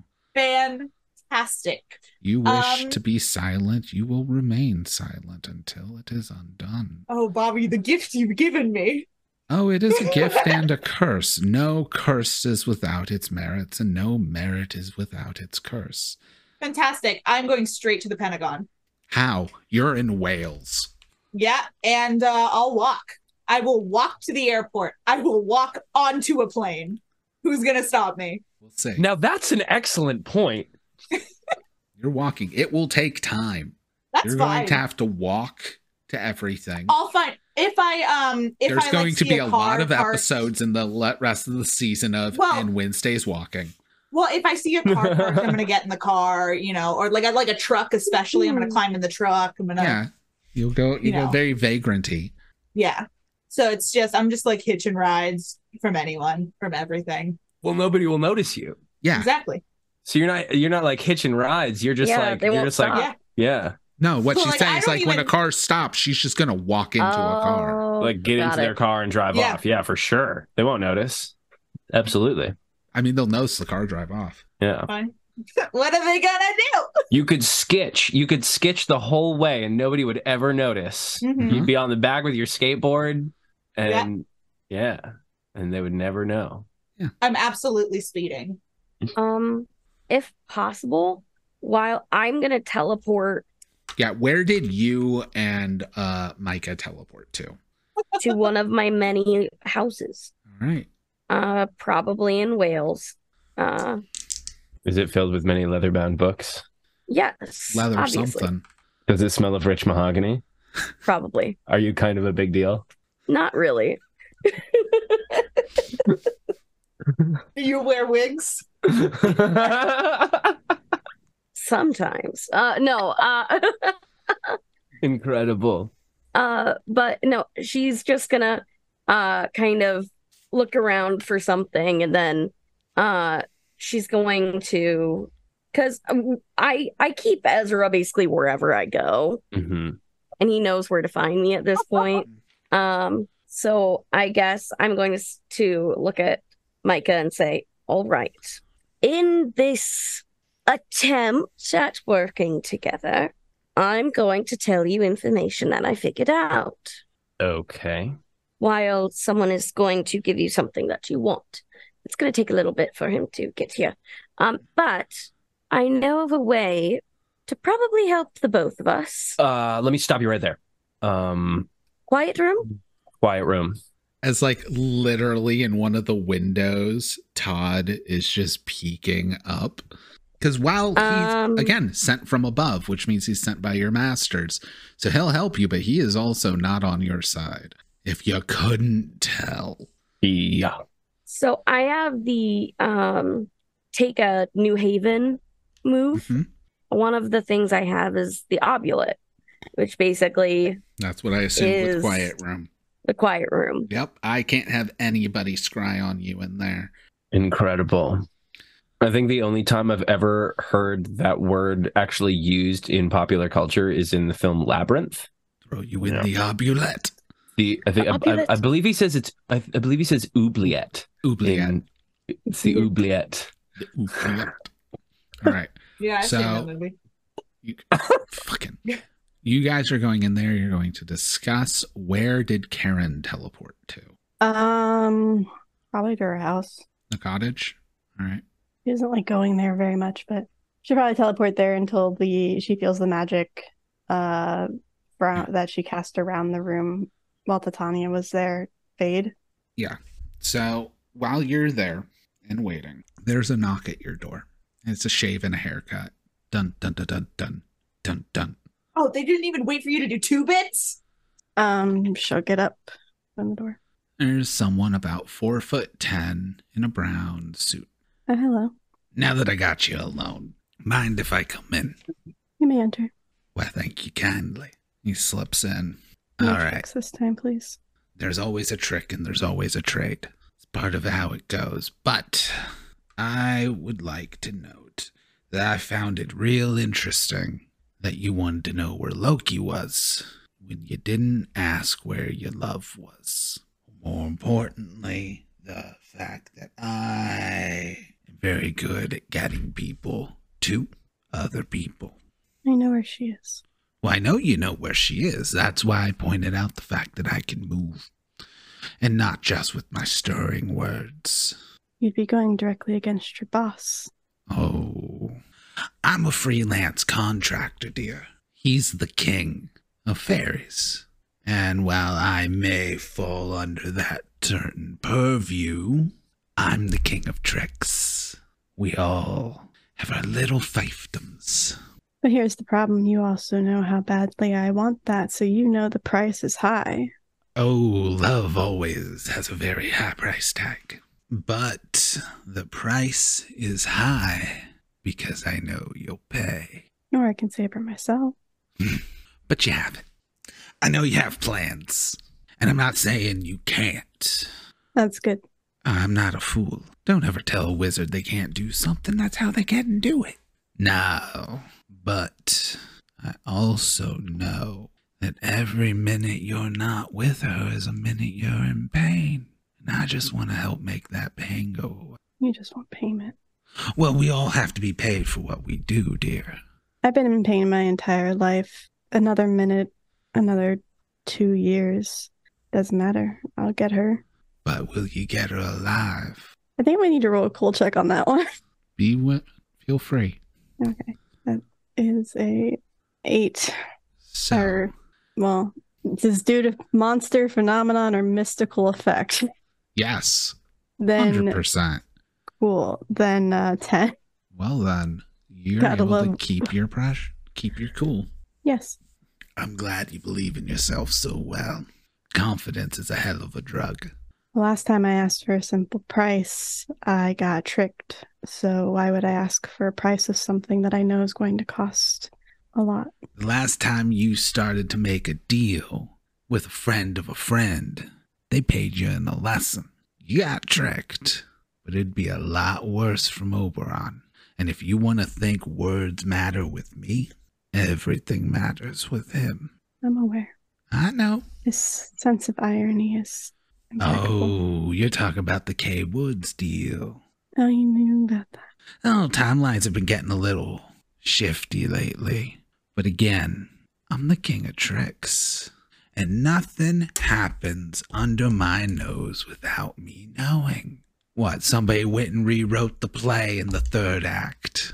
Fantastic. You wish Um, to be silent, you will remain silent until it is undone. Oh, Bobby, the gift you've given me. Oh, it is a gift and a curse. No curse is without its merits, and no merit is without its curse. Fantastic. I'm going straight to the Pentagon. How? You're in Wales. Yeah, and uh, I'll walk. I will walk to the airport. I will walk onto a plane. Who's going to stop me? We'll see. Now that's an excellent point. You're walking. It will take time. That's You're fine. going to have to walk to everything. I'll find if I um if There's I going like, to see be a, a car lot of parked- episodes in the le- rest of the season of Well- and Wednesday's walking. Well, if I see a car parked, I'm gonna get in the car, you know, or like I like a truck, especially. I'm gonna climb in the truck. I'm gonna Yeah, you'll go. You you go know. very vagranty. yeah. So it's just I'm just like hitching rides from anyone, from everything. Well, nobody will notice you. Yeah. Exactly. So you're not you're not like hitching rides. You're just Yeah, like they you're won't just like stop. Yeah. yeah, No, what So, she's like, saying I is don't like when a even- car stops, she's just gonna walk into a car. Oh, like get got into their it. car and drive Yeah. off. Yeah, for sure. They won't notice. Absolutely. I mean, they'll notice the car drive off. Yeah. Fine. What are they gonna do? You could skitch. You could skitch the whole way and nobody would ever notice. Mhm. You'd be on the back with your skateboard and yeah, and they would never know. I'm absolutely speeding. Um, if possible, while I'm gonna teleport Yeah, where did you and uh Micah teleport to? to one of my many houses, All right. uh, probably in Wales. Uh, Is it filled with many leather-bound books? yes, Leather obviously, something. Does it smell of rich mahogany? probably Are you kind of a big deal? not really. Do you wear wigs? Sometimes, uh, no, uh, Incredible. uh, but no, she's just gonna, uh, kind of look around for something, and then, uh, she's going to, because I I keep Ezra basically wherever I go, hmm and he knows where to find me at this point. Um, so I guess I'm going to s- to look at Micah and say, "All right, in this attempt at working together, I'm going to tell you information that I figured out, Okay. while someone is going to give you something that you want. It's going to take a little bit for him to get here, um, but I know of a way to probably help the both of us. Uh, let me stop you right there. Um, Quiet room." quiet room. As like literally in one of the windows, Todd is just peeking up. Because while he's, Um, again, sent from above, which means he's sent by your masters. So he'll help you, but he is also not on your side. If you couldn't tell. Yeah. So I have the um take a New Haven move. Mhm. One of the things I have is the Obulet, which basically That's what I assumed Is- with Quiet Room. the quiet room. Yep, I can't have anybody scry on you in there. Incredible. I think the only time I've ever heard that word actually used in popular culture is in the film Labyrinth. Throw you in Yeah. the obulette. The I think I, I, Obulet. I believe he says it's I, I believe he says oubliette. Oubliette. In- It's the oubliette. The oubliette. All right. Yeah, I've So- seen that movie. You, fucking. You guys are going in there. You're going to discuss where did Karen teleport to? Um, probably to her house. The cottage? All right. She doesn't like going there very much, but she'll probably teleport there until the she feels the magic uh brown, that she cast around the room while Titania was there fade. Yeah. So while you're there and waiting, there's a knock at your door. It's a shave and a haircut. Dun, dun, dun, dun, dun, dun, dun. Oh, they didn't even wait for you to do two bits? Um, she'll get up from the door. There's someone about four foot ten in a brown suit. Oh, hello. Now that I got you alone, mind if I come in? You may enter. Well, thank you kindly. He slips in. No All right. tricks this time, please. There's always a trick and there's always a trade. It's part of how it goes. But I would like to note that I found it real interesting that you wanted to know where Loki was when you didn't ask where your love was. More importantly, the fact that I am very good at getting people to other people. I know where she is. Well, I know you know where she is. That's why I pointed out the fact that I can move. And not just with my stirring words. You'd be going directly against your boss. Oh, I'm a freelance contractor, dear. He's the king of fairies. And while I may fall under that certain purview, I'm the king of tricks. We all have our little fiefdoms. But here's the problem. You also know how badly I want that, so you know the price is high. Oh, love always has a very high price tag. But the price is high because I know you'll pay. Or I can say for myself. But you haven't. I know you have plans. And I'm not saying you can't. That's good. I'm not a fool. Don't ever tell a wizard they can't do something. That's how they get and do it. No. But I also know that every minute you're not with her is a minute you're in pain. And I just want to help make that pain go away. You just want payment. Well, we all have to be paid for what we do, dear. I've been in pain my entire life. Another minute, another two years. Doesn't matter. I'll get her. But will you get her alive? I think we need to roll a cool check on that one. Be what? Feel free. Okay. That is a eight. So, Or, well, this is due to monster phenomenon or mystical effect. yes, Then, one hundred percent. cool. Then uh, ten. Well then, you're Gotta able to love- keep your pressure, keep your cool. Yes. I'm glad you believe in yourself so well. Confidence is a hell of a drug. The last time I asked for a simple price, I got tricked. So why would I ask for a price of something that I know is going to cost a lot? The last time you started to make a deal with a friend of a friend, they paid you in a lesson. You got tricked, but it'd be a lot worse from Oberon. And if you want to think words matter with me, everything matters with him. I'm aware. I know. His sense of irony is impeccable. Oh, you're talking about the K Woods deal. Oh, you knew about that. Oh, timelines have been getting a little shifty lately. But again, I'm the king of tricks. And nothing happens under my nose without me knowing. What, somebody went and rewrote the play in the third act?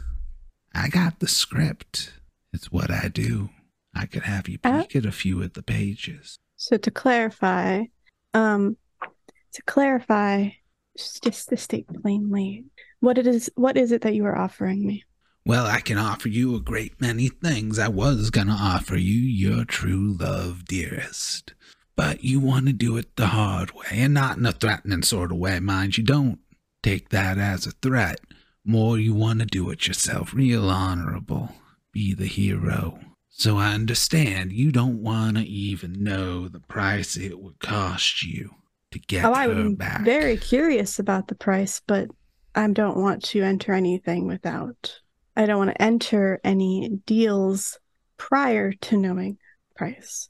I got the script. It's what I do. I could have you Uh, peek at a few of the pages. So to clarify, um, to clarify, just, just to state plainly, what it is, what is it that you are offering me? Well, I can offer you a great many things. I was going to offer you your true love, dearest. But you want to do it the hard way, and not in a threatening sort of way, mind you. Don't take that as a threat. More, you want to do it yourself, real honorable. Be the hero. So I understand you don't want to even know the price it would cost you to get Oh, her I'm back. very curious about the price, but I don't want to enter anything without. I don't want to enter any deals prior to knowing price.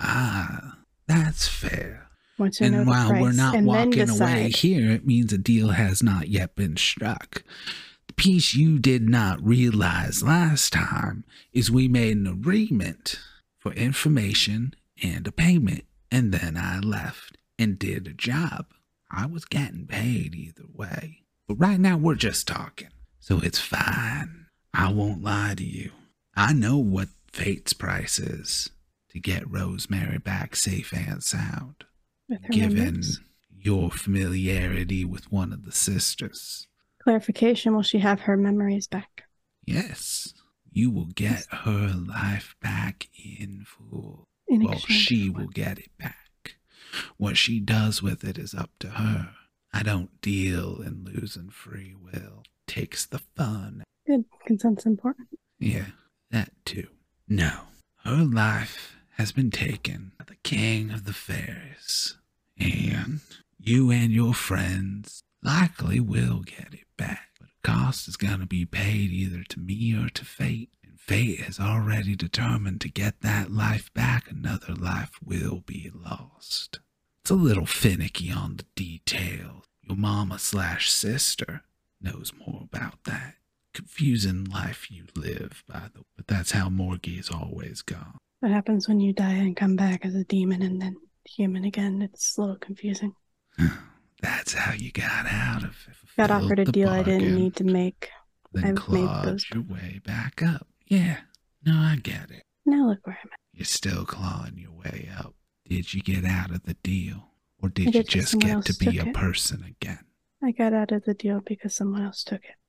Ah, that's fair. I want to know And the while price we're not and then walking decide. away here, it means a deal has not yet been struck. The piece you did not realize last time is we made an agreement for information and a payment, and then I left and did a job. I was getting paid either way. But right now we're just talking, so it's fine. I won't lie to you. I know what fate's price is to get Rosemary back safe and sound, With her given memories. your familiarity with one of the sisters. Clarification, will she have her memories back? Yes, you will get her life back in full. In Well, exchange she for what? will get it back. What she does with it is up to her. I don't deal in losing free will. Takes the fun. Good. Consent's important. Yeah, that too. No, her life has been taken by the king of the fairies. And you and your friends likely will get it back. But the cost is going to be paid either to me or to fate. And fate has already determined to get that life back, another life will be lost. It's a little finicky on the details. Your mama slash sister knows more about that. Confusing life you live, by the way. But that's how Morgie's always gone. What happens when you die and come back as a demon and then human again? It's a little confusing. That's how you got out of it. Got Fulfilled offered a the deal I didn't bargain, need to make. Then I've made clawed those- your way back up. Yeah, no, I get it. Now look where I'm at. You're still clawing your way up. Did you get out of the deal? Or I did you did 'cause just someone get else to be took a it. person again? I got out of the deal because someone else took it.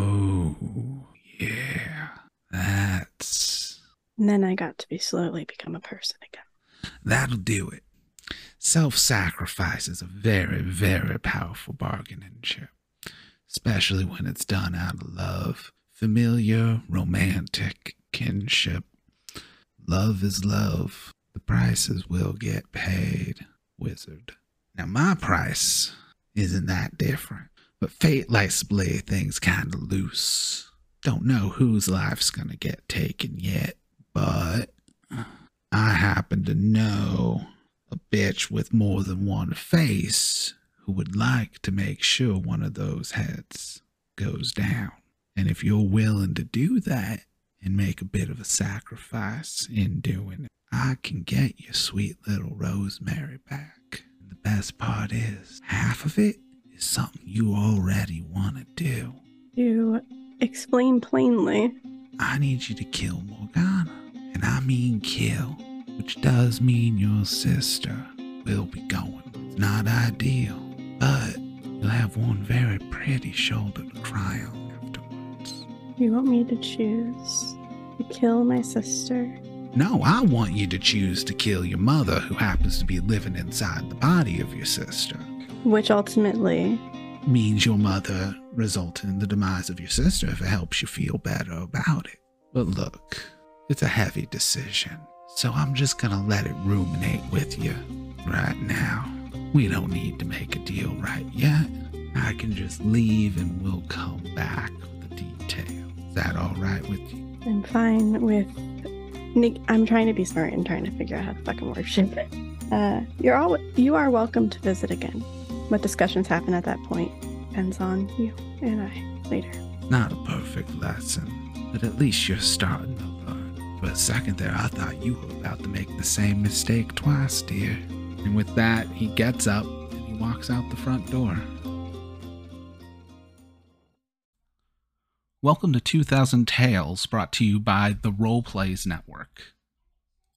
Oh, yeah. That's... And then I got to be slowly become a person again. That'll do it. Self-sacrifice is a very, very powerful bargaining chip, especially when it's done out of love, familiar, romantic kinship. Love is love. The prices will get paid, wizard. Now, my price isn't that different, but fate likes to play things kind of loose. Don't know whose life's gonna get taken yet, but I happen to know a bitch with more than one face who would like to make sure one of those heads goes down. And if you're willing to do that and make a bit of a sacrifice in doing it, I can get your sweet little Rosemary back. And the best part is, half of it is something you already want to do. To explain plainly, I need you to kill Morgana. And I mean kill, which does mean your sister will be going. It's not ideal, but you'll have one very pretty shoulder to cry on afterwards. you want me to choose to kill my sister? No, I want you to choose to kill your mother, who happens to be living inside the body of your sister. Which ultimately, Means your mother resulted in the demise of your sister if it helps you feel better about it. But look, it's a heavy decision, so I'm just gonna let it ruminate with you right now. We don't need to make a deal right yet. I can just leave and we'll come back with the details. Is that all right with you? I'm fine with Nick. I'm trying to be smart and trying to figure out how to fucking work shit. Uh, you're all you are welcome to visit again. What discussions happen at that point depends on you and I later. Not a perfect lesson, but at least you're starting to learn. For a second there, I thought you were about to make the same mistake twice, dear. And with that, he gets up and he walks out the front door. Welcome to two thousand Tales, brought to you by the Roleplays Network.